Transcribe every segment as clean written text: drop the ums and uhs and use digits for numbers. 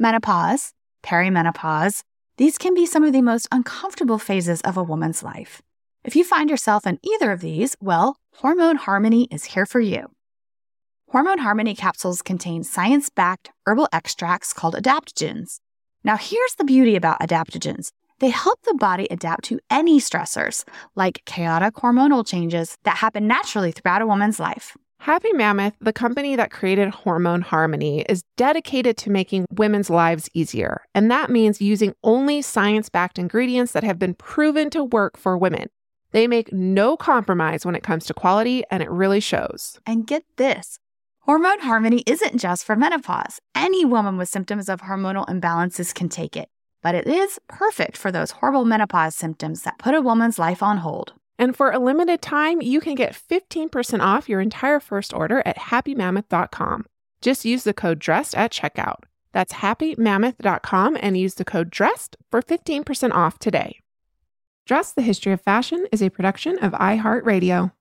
menopause, perimenopause. These can be some of the most uncomfortable phases of a woman's life. If you find yourself in either of these, well, Hormone Harmony is here for you. Hormone Harmony capsules contain science-backed herbal extracts called adaptogens. Now, here's the beauty about adaptogens. They help the body adapt to any stressors, like chaotic hormonal changes that happen naturally throughout a woman's life. Happy Mammoth, the company that created Hormone Harmony, is dedicated to making women's lives easier. And that means using only science-backed ingredients that have been proven to work for women. They make no compromise when it comes to quality, and it really shows. And get this, Hormone Harmony isn't just for menopause. Any woman with symptoms of hormonal imbalances can take it, but it is perfect for those horrible menopause symptoms that put a woman's life on hold. And for a limited time, you can get 15% off your entire first order at happymammoth.com. Just use the code DRESSED at checkout. That's happymammoth.com and use the code DRESSED for 15% off today. Dressed, the History of Fashion is a production of iHeartRadio.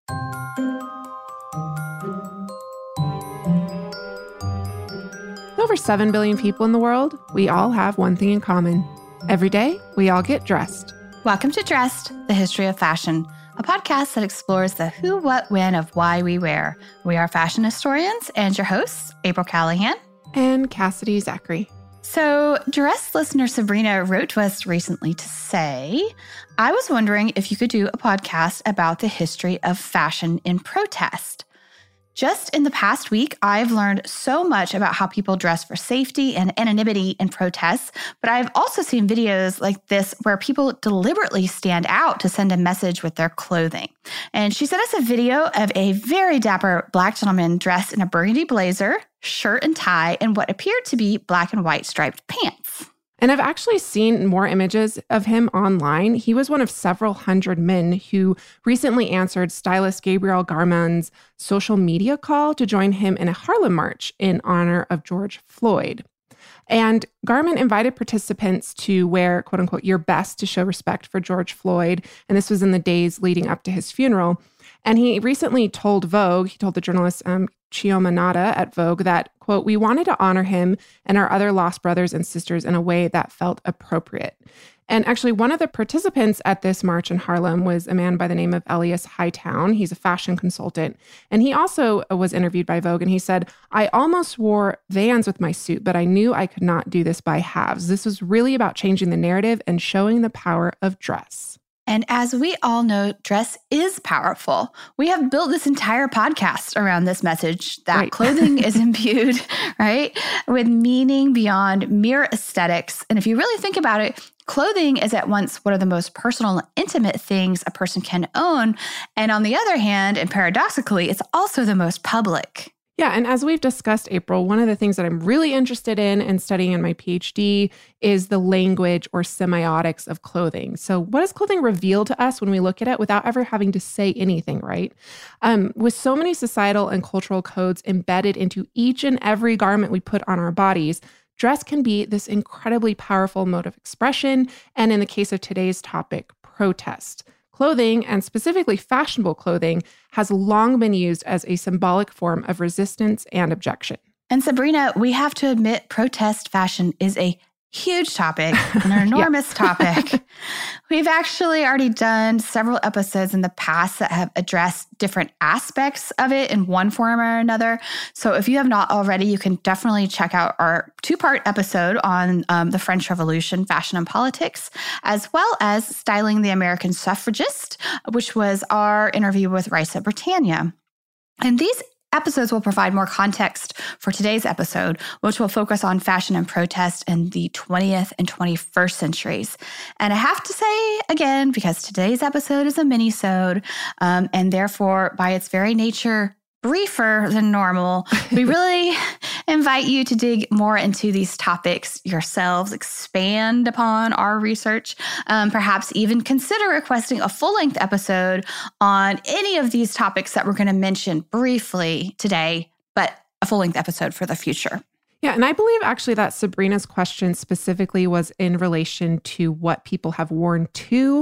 Over 7 billion people in the world, we all have one thing in common. Every day, we all get dressed. Welcome to Dressed, the History of Fashion, a podcast that explores the who, what, when of why we wear. We are fashion historians and your hosts, April Callahan and Cassidy Zachary. So, Dressed listener Sabrina wrote to us recently to say, I was wondering if you could do a podcast about the history of fashion in protest. Just in the past week, I've learned so much about how people dress for safety and anonymity in protests, but I've also seen videos like this where people deliberately stand out to send a message with their clothing. And she sent us a video of a very dapper Black gentleman dressed in a burgundy blazer, shirt and tie, and what appeared to be black and white striped pants. And I've actually seen more images of him online. He was one of several hundred men who recently answered stylist Gabrielle Garman's social media call to join him in a Harlem March in honor of George Floyd. And Garman invited participants to wear, quote unquote, your best to show respect for George Floyd. And this was in the days leading up to his funeral. And he recently told Vogue, he told the journalist Chioma Nada at Vogue that, quote, we wanted to honor him and our other lost brothers and sisters in a way that felt appropriate. And actually, one of the participants at this march in Harlem was a man by the name of Elias Hightown. He's a fashion consultant. And he also was interviewed by Vogue. And he said, I almost wore Vans with my suit, but I knew I could not do this by halves. This was really about changing the narrative and showing the power of dress. And as we all know, dress is powerful. We have built this entire podcast around this message that clothing is imbued, right, with meaning beyond mere aesthetics. And if you really think about it, clothing is at once one of the most personal and intimate things a person can own. And on the other hand, and paradoxically, it's also the most public. Yeah, and as we've discussed, April, one of the things that I'm really interested in and studying in my PhD is the language or semiotics of clothing. So what does clothing reveal to us when we look at it without ever having to say anything, right? With so many societal and cultural codes embedded into each and every garment we put on our bodies, dress can be this incredibly powerful mode of expression, and in the case of today's topic, protest. Clothing, and specifically fashionable clothing, has long been used as a symbolic form of resistance and objection. And Sabrina, we have to admit protest fashion is a huge topic, an enormous topic. We've actually already done several episodes in the past that have addressed different aspects of it in one form or another. So if you have not already, you can definitely check out our 2-part episode on the French Revolution, fashion and politics, as well as styling the American suffragist, which was our interview with Raisa Britannia. And these episodes will provide more context for today's episode, which will focus on fashion and protest in the 20th and 21st centuries. And I have to say again, because today's episode is a mini-sode, and therefore by its very nature, briefer than normal, we really invite you to dig more into these topics yourselves, expand upon our research, perhaps even consider requesting a full-length episode on any of these topics that we're going to mention briefly today, but a full-length episode for the future. Yeah, and I believe actually that Sabrina's question specifically was in relation to what people have worn to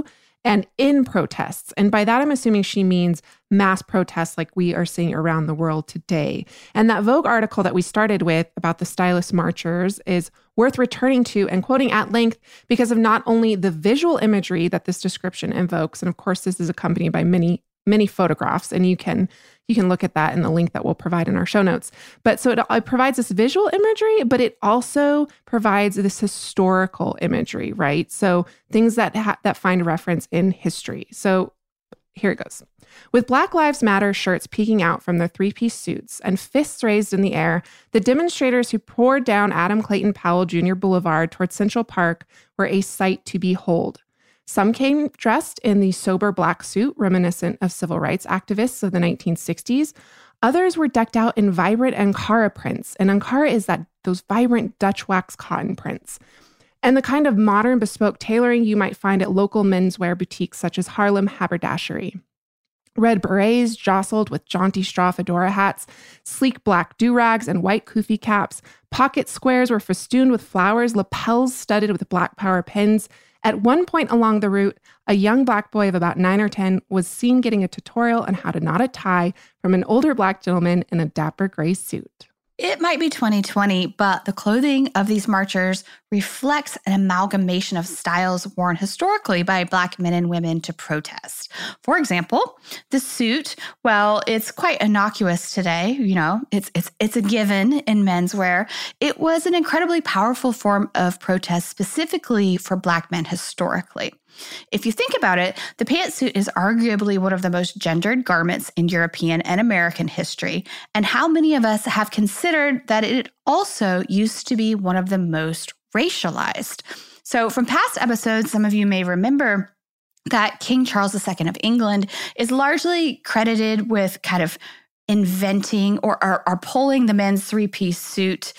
and in protests. And by that, I'm assuming she means mass protests like we are seeing around the world today. And that Vogue article that we started with about the stylist marchers is worth returning to and quoting at length because of not only the visual imagery that this description invokes, and of course, this is accompanied by many photographs, and you can look at that in the link that we'll provide in our show notes. But so it provides this visual imagery, but it also provides this historical imagery, right? So things that find reference in history. So here it goes. With Black Lives Matter shirts peeking out from their three-piece suits and fists raised in the air, the demonstrators who poured down Adam Clayton Powell Jr. Boulevard towards Central Park were a sight to behold. Some came dressed in the sober black suit reminiscent of civil rights activists of the 1960s. Others were decked out in vibrant Ankara prints. And Ankara is those vibrant Dutch wax cotton prints. And the kind of modern bespoke tailoring you might find at local menswear boutiques such as Harlem Haberdashery. Red berets jostled with jaunty straw fedora hats, sleek black do-rags and white kufi caps. Pocket squares were festooned with flowers, lapels studded with black power pins. At one point along the route, a young black boy of about 9 or 10 was seen getting a tutorial on how to knot a tie from an older black gentleman in a dapper gray suit. It might be 2020, but the clothing of these marchers reflects an amalgamation of styles worn historically by Black men and women to protest. For example, the suit, well, it's quite innocuous today. You know, it's a given in menswear. It was an incredibly powerful form of protest specifically for Black men historically. If you think about it, the pantsuit is arguably one of the most gendered garments in European and American history, and how many of us have considered that it also used to be one of the most racialized. So from past episodes, some of you may remember that King Charles II of England is largely credited with kind of inventing or pulling the men's three-piece suit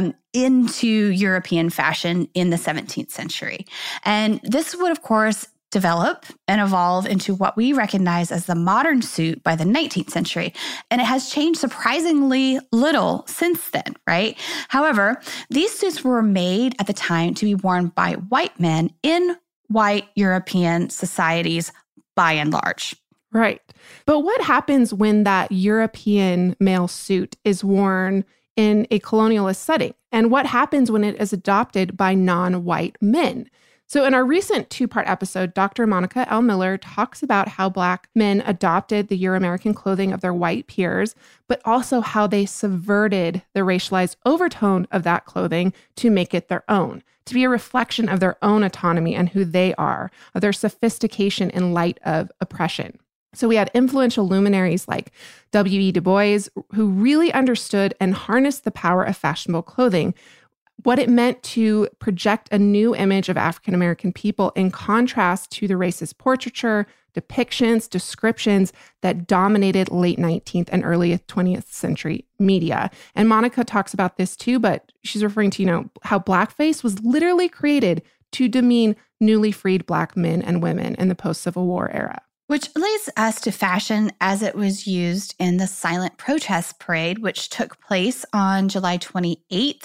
into European fashion in the 17th century. And this would, of course, develop and evolve into what we recognize as the modern suit by the 19th century. And it has changed surprisingly little since then, right? However, these suits were made at the time to be worn by white men in white European societies by and large. Right. But what happens when that European male suit is worn in a colonialist setting? And what happens when it is adopted by non-white men? So in our recent 2-part episode, Dr. Monica L. Miller talks about how Black men adopted the Euro-American clothing of their white peers, but also how they subverted the racialized overtone of that clothing to make it their own, to be a reflection of their own autonomy and who they are, of their sophistication in light of oppression. So we had influential luminaries like W.E. Du Bois, who really understood and harnessed the power of fashionable clothing, what it meant to project a new image of African American people in contrast to the racist portraiture, depictions, descriptions that dominated late 19th and early 20th century media. And Monica talks about this too, but she's referring to, how blackface was literally created to demean newly freed Black men and women in the post-Civil War era. Which leads us to fashion as it was used in the silent protest parade, which took place on July 28th,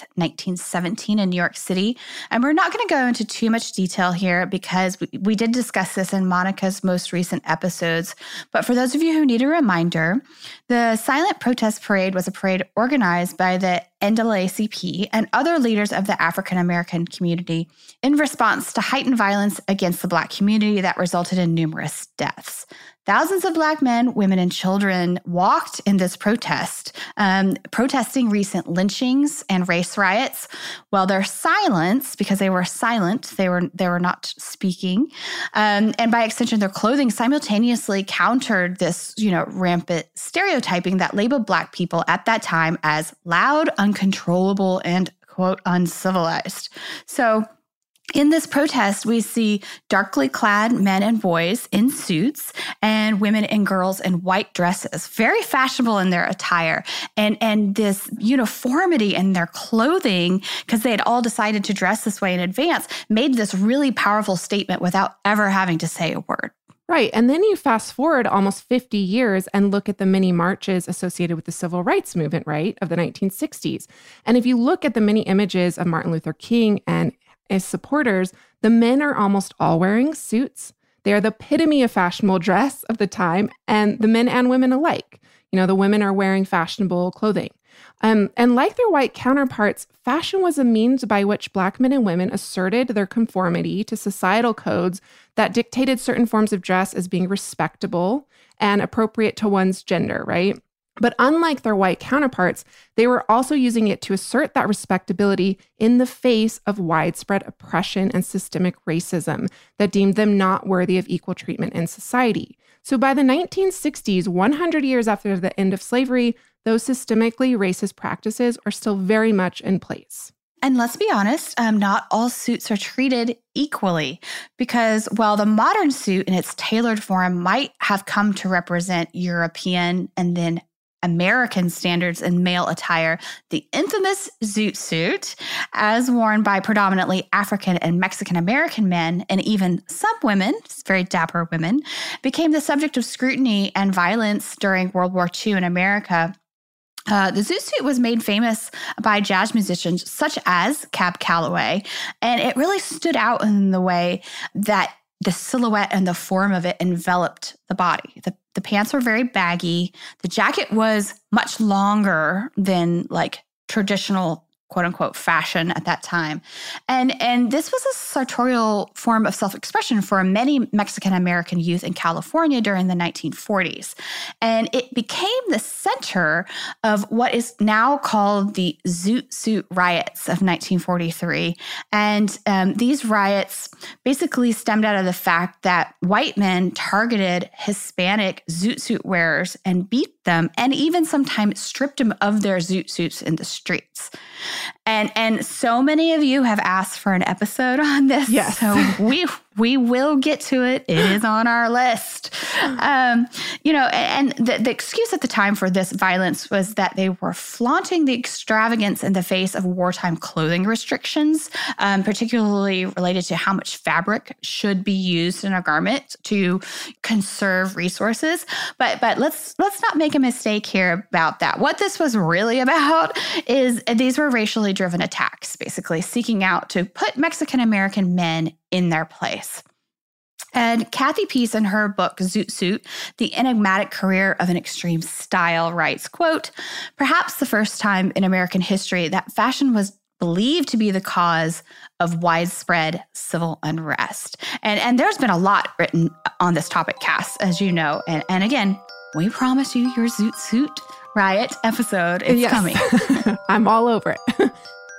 1917 in New York City. And we're not going to go into too much detail here because we did discuss this in Monica's most recent episodes. But for those of you who need a reminder, the silent protest parade was a parade organized by the NAACP and other leaders of the African American community in response to heightened violence against the Black community that resulted in numerous deaths. Thousands of Black men, women, and children walked in this protest, protesting recent lynchings and race riots. While their silence, because they were silent, they were not speaking, and by extension, their clothing simultaneously countered this, rampant stereotyping that labeled Black people at that time as loud, uncontrollable, and quote uncivilized. So in this protest, we see darkly clad men and boys in suits and women and girls in white dresses, very fashionable in their attire, and this uniformity in their clothing, because they had all decided to dress this way in advance, made this really powerful statement without ever having to say a word. Right. And then you fast forward almost 50 years and look at the many marches associated with the civil rights movement, right, of the 1960s. And if you look at the many images of Martin Luther King and his supporters, the men are almost all wearing suits. They are the epitome of fashionable dress of the time, and the men and women alike. The women are wearing fashionable clothing. And like their white counterparts, fashion was a means by which Black men and women asserted their conformity to societal codes that dictated certain forms of dress as being respectable and appropriate to one's gender, right? But unlike their white counterparts, they were also using it to assert that respectability in the face of widespread oppression and systemic racism that deemed them not worthy of equal treatment in society. So by the 1960s, 100 years after the end of slavery, those systemically racist practices are still very much in place. And let's be honest, not all suits are treated equally, because while the modern suit in its tailored form might have come to represent European and then American standards in male attire, the infamous zoot suit, as worn by predominantly African and Mexican American men, and even some women, very dapper women, became the subject of scrutiny and violence during World War II in America. The zoot suit was made famous by jazz musicians such as Cab Calloway, and it really stood out in the way that the silhouette and the form of it enveloped the body. The pants were very baggy. The jacket was much longer than like traditional quote unquote fashion at that time. And this was a sartorial form of self-expression for many Mexican American youth in California during the 1940s. And it became the center of what is now called the Zoot Suit Riots of 1943. And these riots basically stemmed out of the fact that white men targeted Hispanic zoot suit wearers and beat them, and even sometimes stripped them of their zoot suits in the streets. And so many of you have asked for an episode on this. Yes. So we will get to it. It is on our list. And the excuse at the time for this violence was that they were flaunting the extravagance in the face of wartime clothing restrictions, particularly related to how much fabric should be used in a garment to conserve resources. But let's not make a mistake here about that. What this was really about is these were racially driven attacks, basically seeking out to put Mexican American men in their place. And Kathy Peace, in her book, Zoot Suit, The Enigmatic Career of an Extreme Style, writes, quote, perhaps the first time in American history that fashion was believed to be the cause of widespread civil unrest. And there's been a lot written on this topic, Cass, as you know. And again, we promise you your Zoot Suit Riot episode is coming. I'm all over it.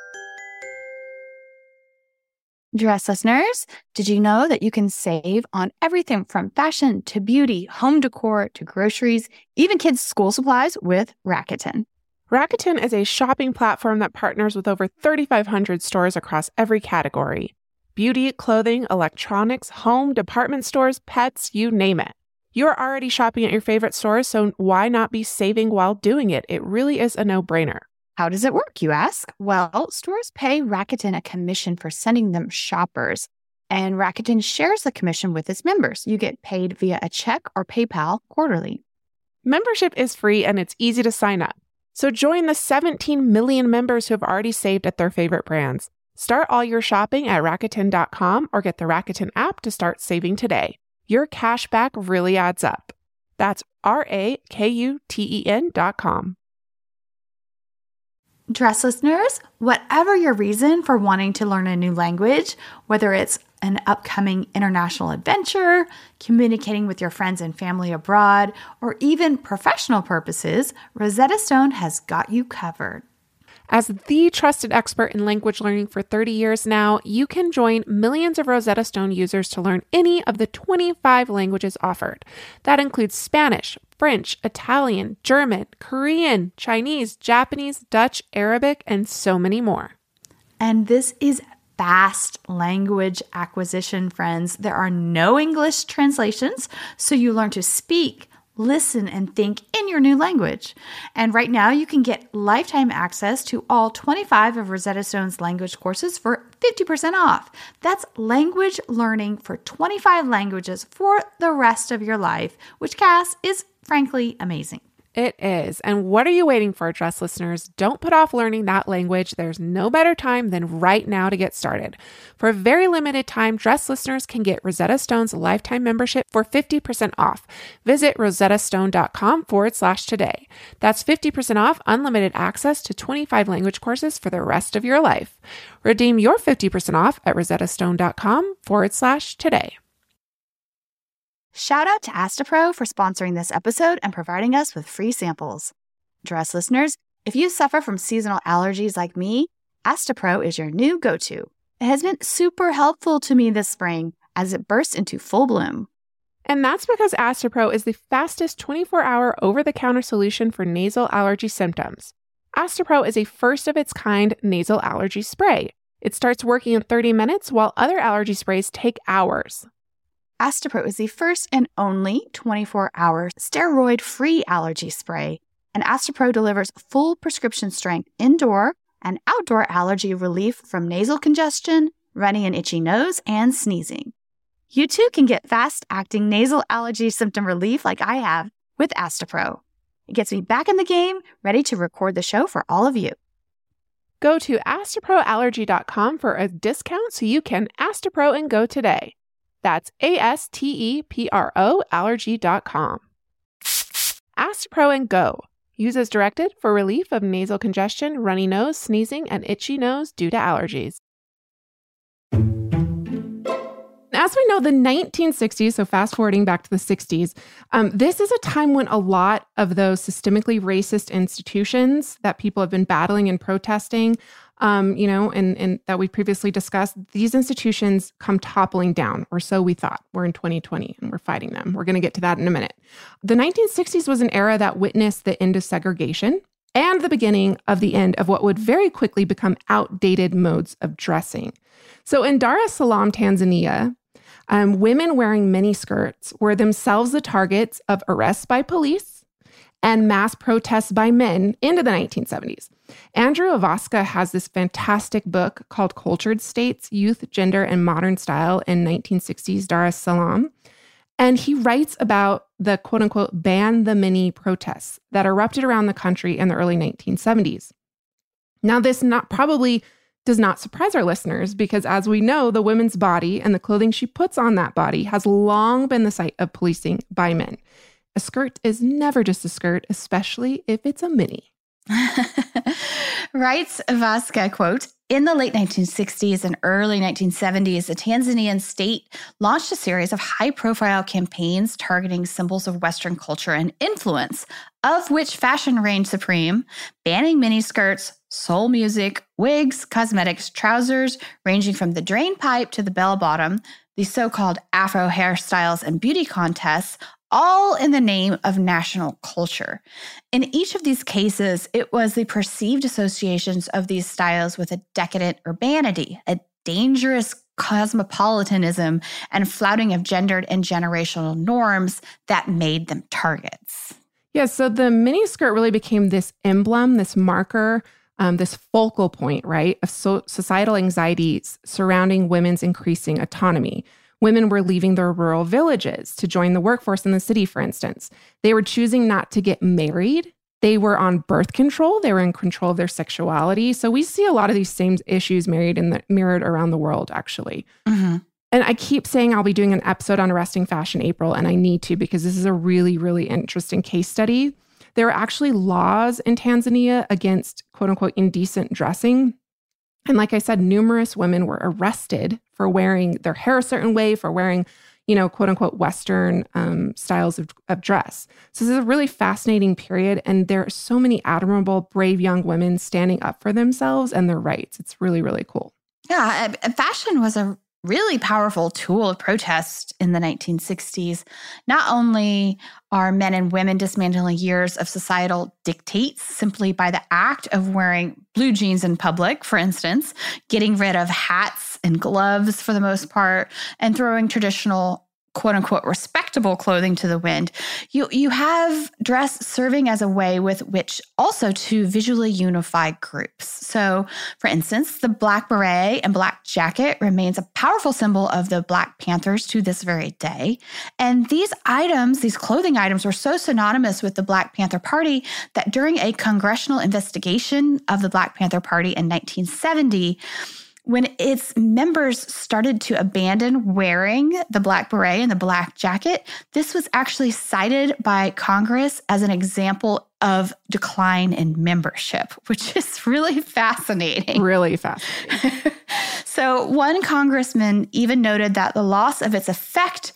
Dress listeners, did you know that you can save on everything from fashion to beauty, home decor to groceries, even kids' school supplies with Rakuten? Rakuten is a shopping platform that partners with over 3,500 stores across every category. Beauty, clothing, electronics, home, department stores, pets, you name it. You're already shopping at your favorite stores, so why not be saving while doing it? It really is a no-brainer. How does it work, you ask? Well, stores pay Rakuten a commission for sending them shoppers, and Rakuten shares the commission with its members. You get paid via a check or PayPal quarterly. Membership is free and it's easy to sign up. So join the 17 million members who have already saved at their favorite brands. Start all your shopping at Rakuten.com or get the Rakuten app to start saving today. Your cash back really adds up. That's Rakuten.com. Dress listeners, whatever your reason for wanting to learn a new language, whether it's an upcoming international adventure, communicating with your friends and family abroad, or even professional purposes, Rosetta Stone has got you covered. As the trusted expert in language learning for 30 years now, you can join millions of Rosetta Stone users to learn any of the 25 languages offered. That includes Spanish, French, Italian, German, Korean, Chinese, Japanese, Dutch, Arabic, and so many more. And this is fast language acquisition, friends. There are no English translations, so you learn to speak, listen, and think in your new language. And right now, you can get lifetime access to all 25 of Rosetta Stone's language courses for 50% off. That's language learning for 25 languages for the rest of your life, which, Cass, is frankly amazing. it is. And what are you waiting for, Dress listeners? Don't put off learning that language. There's no better time than right now to get started. For a very limited time, Dress listeners can get Rosetta Stone's lifetime membership for 50% off. Visit rosettastone.com/today. That's 50% off unlimited access to 25 language courses for the rest of your life. Redeem your 50% off at rosettastone.com/today. Shout out to Astepro for sponsoring this episode and providing us with free samples. Dress listeners, if you suffer from seasonal allergies like me, Astepro is your new go-to. It has been super helpful to me this spring as it bursts into full bloom. And that's because Astepro is the fastest 24-hour over-the-counter solution for nasal allergy symptoms. Astepro is a first-of-its-kind nasal allergy spray. It starts working in 30 minutes while other allergy sprays take hours. Astepro is the first and only 24-hour steroid-free allergy spray, and Astepro delivers full prescription-strength indoor and outdoor allergy relief from nasal congestion, runny and itchy nose, and sneezing. You too can get fast-acting nasal allergy symptom relief like I have with Astepro. It gets me back in the game, ready to record the show for all of you. Go to asteproallergy.com for a discount so you can Astepro and go today. That's ASTEPRO allergy.com. Astepro and go. Use as directed for relief of nasal congestion, runny nose, sneezing, and itchy nose due to allergies. As we know, the 1960s, so fast forwarding back to the 60s, this is a time when a lot of those systemically racist institutions that people have been battling and protesting, and that we previously discussed, these institutions come toppling down, or so we thought. We're in 2020 and we're fighting them. We're going to get to that in a minute. The 1960s was an era that witnessed the end of segregation and the beginning of the end of what would very quickly become outdated modes of dressing. So in Dar es Salaam, Tanzania, women wearing miniskirts were themselves the targets of arrests by police and mass protests by men into the 1970s. Andrew Ivasca has this fantastic book called Cultured States, Youth, Gender, and Modern Style in 1960s Dar es Salaam. And he writes about the quote-unquote ban the mini protests that erupted around the country in the early 1970s. Now, this probably does not surprise our listeners because, as we know, the woman's body and the clothing she puts on that body has long been the site of policing by men. A skirt is never just a skirt, especially if it's a mini. Writes Ivasca, quote, in the late 1960s and early 1970s, the Tanzanian state launched a series of high-profile campaigns targeting symbols of Western culture and influence, of which fashion reigned supreme, banning miniskirts, soul music, wigs, cosmetics, trousers, ranging from the drain pipe to the bell-bottom, the so-called Afro hairstyles and beauty contests, all in the name of national culture. In each of these cases, it was the perceived associations of these styles with a decadent urbanity, a dangerous cosmopolitanism, and flouting of gendered and generational norms that made them targets. Yeah, so the miniskirt really became this emblem, this marker, this focal point, right, of societal anxieties surrounding women's increasing autonomy. Women were leaving their rural villages to join the workforce in the city, for instance. They were choosing not to get married. They were on birth control. They were in control of their sexuality. So we see a lot of these same issues mirrored around the world, actually. Mm-hmm. And I keep saying I'll be doing an episode on Arresting Fashion April, and I need to because this is a really, really interesting case study. There are actually laws in Tanzania against quote-unquote indecent dressing. And like I said, numerous women were arrested for wearing their hair a certain way, for wearing, quote unquote, Western styles of dress. So this is a really fascinating period. And there are so many admirable, brave young women standing up for themselves and their rights. It's really, really cool. Yeah, fashion was a really powerful tool of protest in the 1960s. Not only are men and women dismantling years of societal dictates simply by the act of wearing blue jeans in public, for instance, getting rid of hats and gloves for the most part, and throwing traditional quote unquote respectable clothing to the wind, you have dress serving as a way with which also to visually unify groups. So, for instance, the black beret and black jacket remains a powerful symbol of the Black Panthers to this very day. And these clothing items, were so synonymous with the Black Panther Party that during a congressional investigation of the Black Panther Party in 1970, when its members started to abandon wearing the black beret and the black jacket, this was actually cited by Congress as an example of decline in membership, which is really fascinating. Really fascinating. So one congressman even noted that the loss of its effect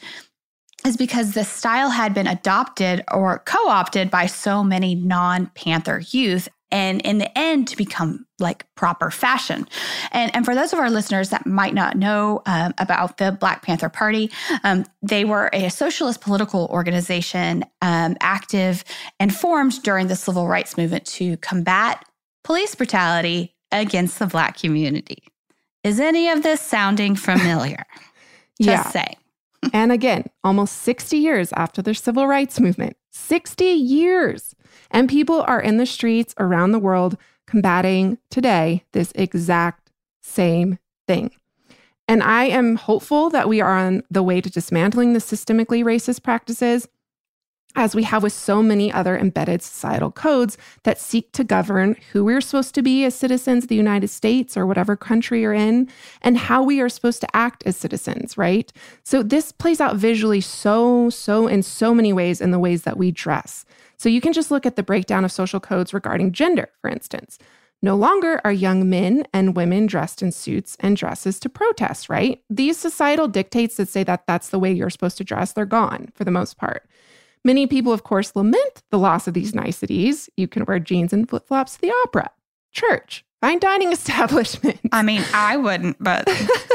is because the style had been adopted or co-opted by so many non-Panther youth, and in the end to become like proper fashion. And for those of our listeners that might not know about the Black Panther Party, they were a socialist political organization active and formed during the civil rights movement to combat police brutality against the Black community. Is any of this sounding familiar? Just saying. And again, almost 60 years after the civil rights movement, 60 years. And people are in the streets around the world combating today this exact same thing. And I am hopeful that we are on the way to dismantling the systemically racist practices, as we have with so many other embedded societal codes that seek to govern who we're supposed to be as citizens of the United States or whatever country you're in, and how we are supposed to act as citizens, right? So this plays out visually so in so many ways in the ways that we dress. So you can just look at the breakdown of social codes regarding gender, for instance. No longer are young men and women dressed in suits and dresses to protest, right? These societal dictates that say that that's the way you're supposed to dress, they're gone for the most part. Many people, of course, lament the loss of these niceties. You can wear jeans and flip-flops to the opera, church, fine dining establishments. I mean, I wouldn't, but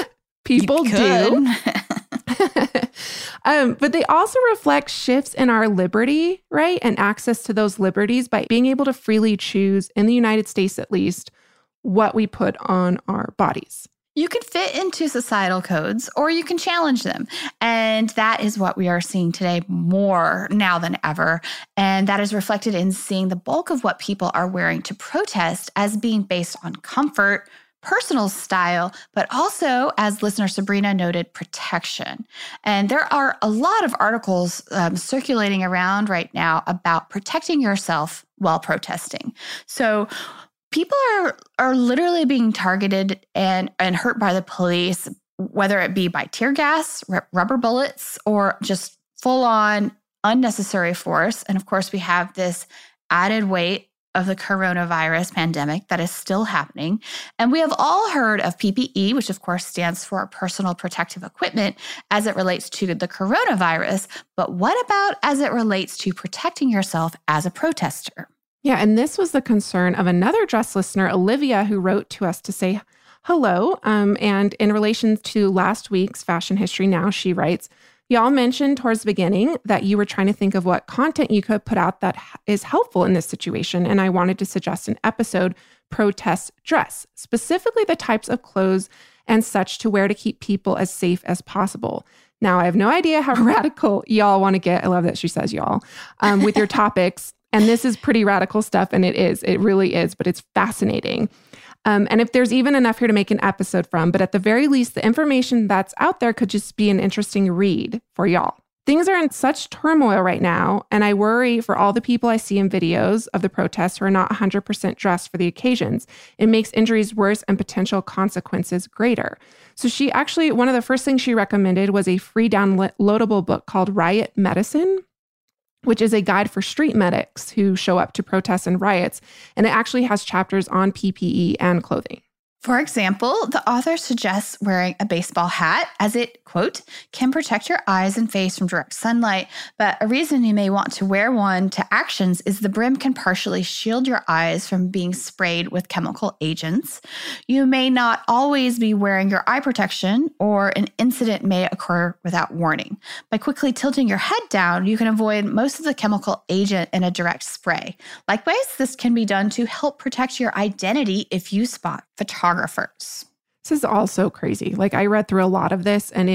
people do. But they also reflect shifts in our liberty, right? And access to those liberties by being able to freely choose, in the United States at least, what we put on our bodies. You can fit into societal codes or you can challenge them. And that is what we are seeing today more now than ever. And that is reflected in seeing the bulk of what people are wearing to protest as being based on comfort, personal style, but also, as listener Sabrina noted, protection. And there are a lot of articles circulating around right now about protecting yourself while protesting. So people are literally being targeted and hurt by the police, whether it be by tear gas, rubber bullets, or just full-on unnecessary force. And of course, we have this added weight of the coronavirus pandemic that is still happening. And we have all heard of PPE, which of course stands for personal protective equipment, as it relates to the coronavirus. But what about as it relates to protecting yourself as a protester? Yeah, and this was the concern of another dress listener, Olivia, who wrote to us to say hello. And in relation to last week's Fashion History Now, she writes, y'all mentioned towards the beginning that you were trying to think of what content you could put out that is helpful in this situation. And I wanted to suggest an episode, Protest Dress, specifically the types of clothes and such to wear to keep people as safe as possible. Now, I have no idea how radical y'all want to get. I love that she says y'all with your topics. And this is pretty radical stuff. And it really is, but it's fascinating. And if there's even enough here to make an episode from, but at the very least, the information that's out there could just be an interesting read for y'all. Things are in such turmoil right now, and I worry for all the people I see in videos of the protests who are not 100% dressed for the occasions. It makes injuries worse and potential consequences greater. So she actually, one of the first things she recommended was a free downloadable book called Riot Medicine, which is a guide for street medics who show up to protests and riots. And it actually has chapters on PPE and clothing. For example, the author suggests wearing a baseball hat as it, quote, can protect your eyes and face from direct sunlight. But a reason you may want to wear one to actions is the brim can partially shield your eyes from being sprayed with chemical agents. You may not always be wearing your eye protection, or an incident may occur without warning. By quickly tilting your head down, you can avoid most of the chemical agent in a direct spray. Likewise, this can be done to help protect your identity if you spot photographers. This is all so crazy. Like I read through a lot of this and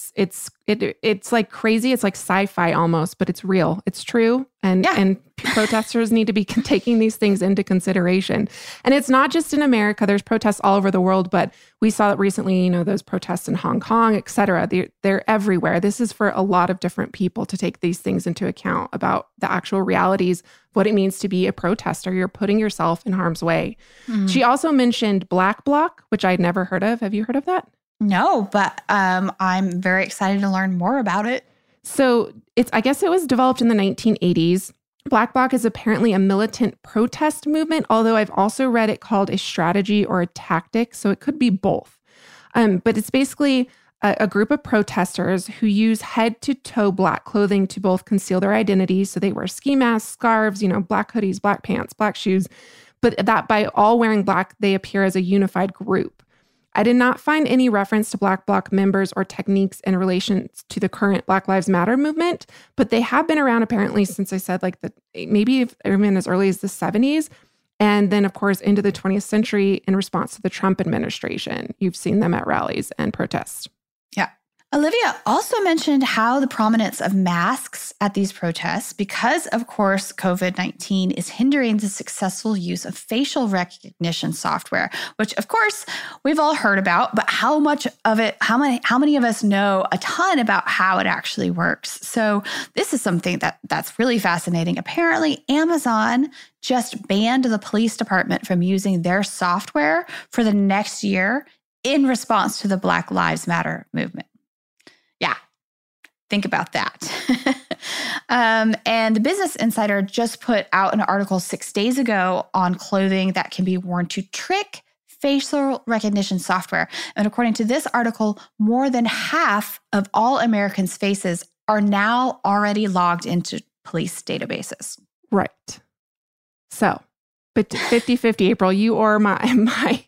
it's like crazy. It's like sci-fi almost, but it's real. It's true. And protesters need to be taking these things into consideration. And it's not just in America. There's protests all over the world, but we saw it recently, those protests in Hong Kong, et cetera. They're everywhere. This is for a lot of different people to take these things into account about the actual realities of what it means to be a protester. You're putting yourself in harm's way. Mm. She also mentioned Black Bloc, which I'd never heard of. Have you heard of that? No, but I'm very excited to learn more about it. So I guess it was developed in the 1980s. Black Bloc is apparently a militant protest movement, although I've also read it called a strategy or a tactic. So it could be both. But it's basically a group of protesters who use head-to-toe black clothing to both conceal their identities. So they wear ski masks, scarves, black hoodies, black pants, black shoes. But that by all wearing black, they appear as a unified group. I did not find any reference to Black Bloc members or techniques in relation to the current Black Lives Matter movement, but they have been around apparently since I said maybe even as early as the 70s. And then, of course, into the 20th century in response to the Trump administration. You've seen them at rallies and protests. Yeah. Olivia also mentioned how the prominence of masks at these protests, because of course COVID-19 is hindering the successful use of facial recognition software, which of course we've all heard about, but how many of us know a ton about how it actually works? So this is something that's really fascinating. Apparently, Amazon just banned the police department from using their software for the next year in response to the Black Lives Matter movement. Yeah, think about that. And the Business Insider just put out an article 6 days ago on clothing that can be worn to trick facial recognition software. And according to this article, more than half of all Americans' faces are now already logged into police databases. Right. So, but 50-50, April, you or my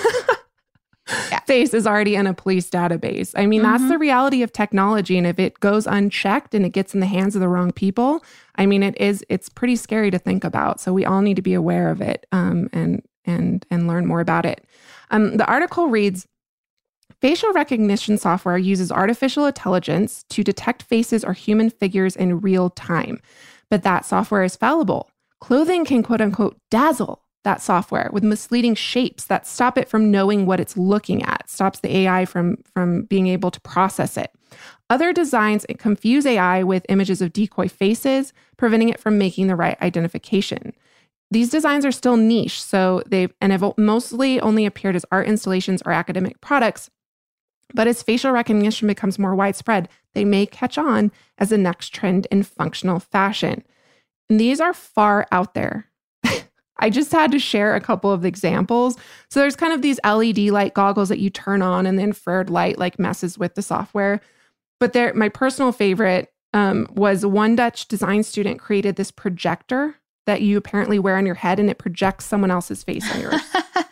face is already in a police database. I mean, that's the reality of technology. And if it goes unchecked and it gets in the hands of the wrong people, I mean, it's pretty scary to think about. So we all need to be aware of it and learn more about it. The article reads, facial recognition software uses artificial intelligence to detect faces or human figures in real time. But that software is fallible. Clothing can quote unquote dazzle that software with misleading shapes that stop it from knowing what it's looking at, stops the AI from being able to process it. Other designs confuse AI with images of decoy faces, preventing it from making the right identification. These designs are still niche, so have mostly only appeared as art installations or academic products. But as facial recognition becomes more widespread, they may catch on as the next trend in functional fashion. And these are far out there. I just had to share a couple of examples. So there's kind of these LED light goggles that you turn on and the infrared light like messes with the software. But my personal favorite was one Dutch design student created this projector that you apparently wear on your head and it projects someone else's face on yours.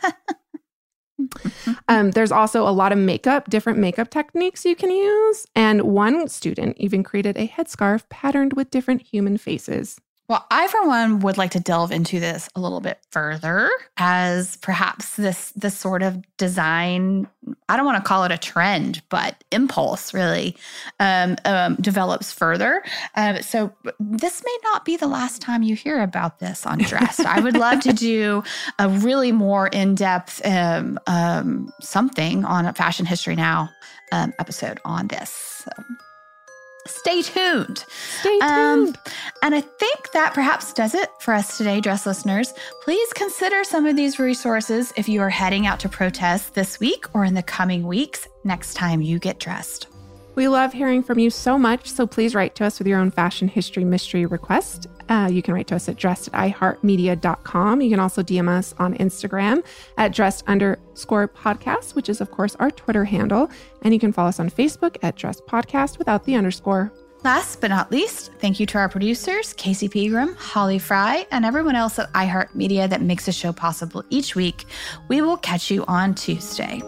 There's also a lot of different makeup techniques you can use. And one student even created a headscarf patterned with different human faces. Well, I, for one, would like to delve into this a little bit further as perhaps this sort of design, I don't want to call it a trend, but impulse really develops further. So this may not be the last time you hear about this on Dressed. I would love to do a really more in-depth something on a Fashion History Now episode on this. So. Stay tuned. Stay tuned. And I think that perhaps does it for us today, Dressed listeners. Please consider some of these resources if you are heading out to protest this week or in the coming weeks next time you get dressed. We love hearing from you so much, so please write to us with your own fashion history mystery request. You can write to us at dressed@iheartmedia.com. You can also DM us on Instagram at dressed_podcast, which is, of course, our Twitter handle. And you can follow us on Facebook at Dressed Podcast without the underscore. Last but not least, thank you to our producers, Casey Pegram, Holly Fry, and everyone else at iHeartMedia that makes the show possible each week. We will catch you on Tuesday.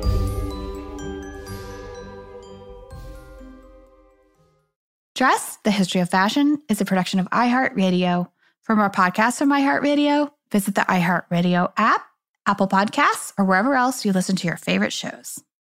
Dressed, The History of Fashion is a production of iHeartRadio. For more podcasts from iHeartRadio, visit the iHeartRadio app, Apple Podcasts, or wherever else you listen to your favorite shows.